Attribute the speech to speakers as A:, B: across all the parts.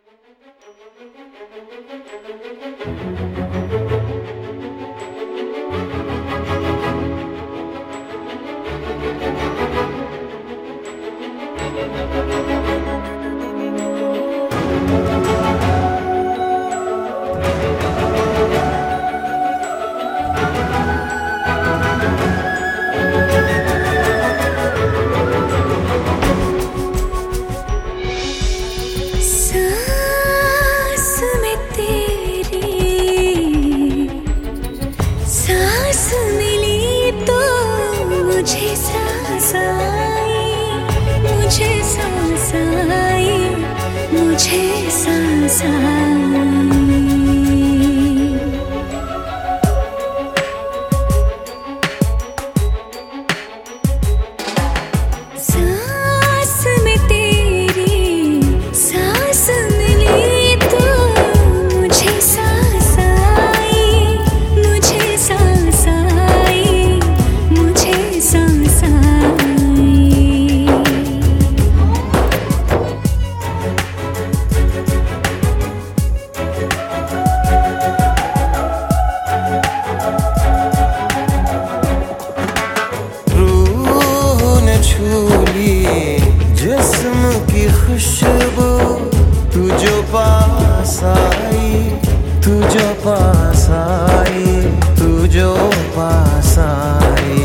A: जिस्म की खुशबू तू जो पास आई, तू जो पास आई, तू जो पास आई।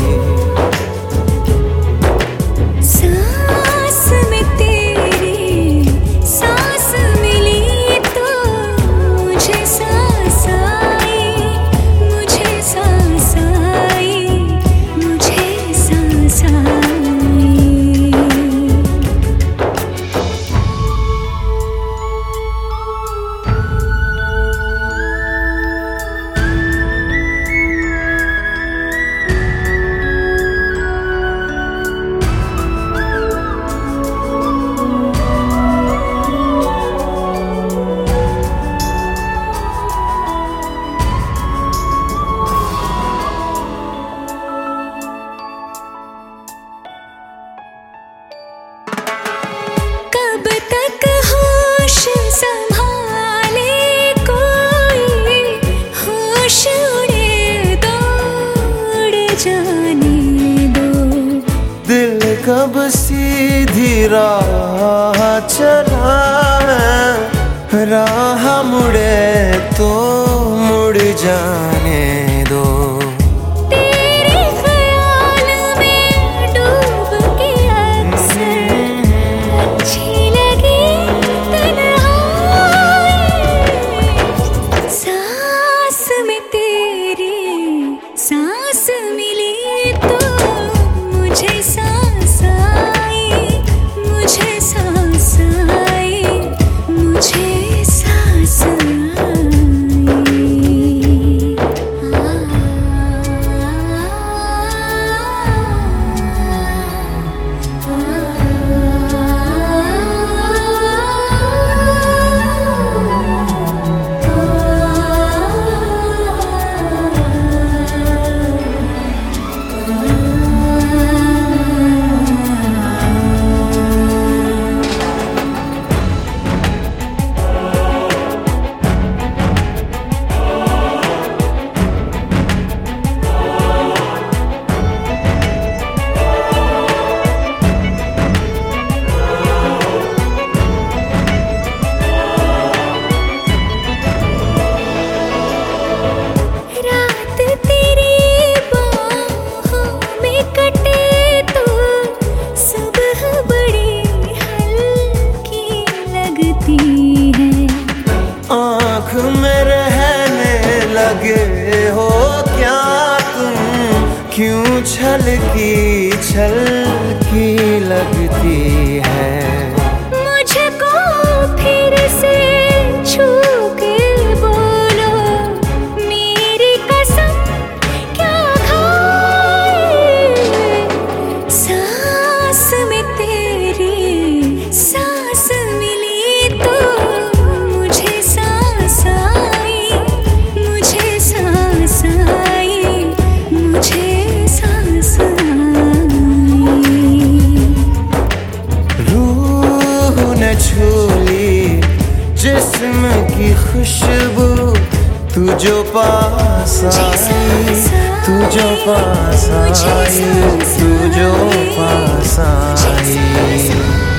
B: सांस में तेरी सांस मिली तो मुझे सांस आई, मुझे सांस आई, मुझे सांस आई।
A: कब सीधी राह चला है, राह मुड़े तो मुड़ जाने दो।
B: तेरे ख्याल में डूब के अक्सर अच्छी लगी तन्हाई। सांस में तेरी सांस मिली तो मुझे सांस आई, मुझे सांस आई, मुझे सांस आई।
A: आँख में रहने लगे हो क्या तुम, क्यों छलकी लगती है।
B: मुझको फिर से छू के बोलो मेरी कसम क्या खाए। सांस में तेरी सांस मिली तो मुझे सांस आई, मुझे सांस आई, मुझे सांस आई।
A: रूह ने छू ली जिस्म की खुशबू तू जो पास आई, तू जो पास आई, तू जो पास आई।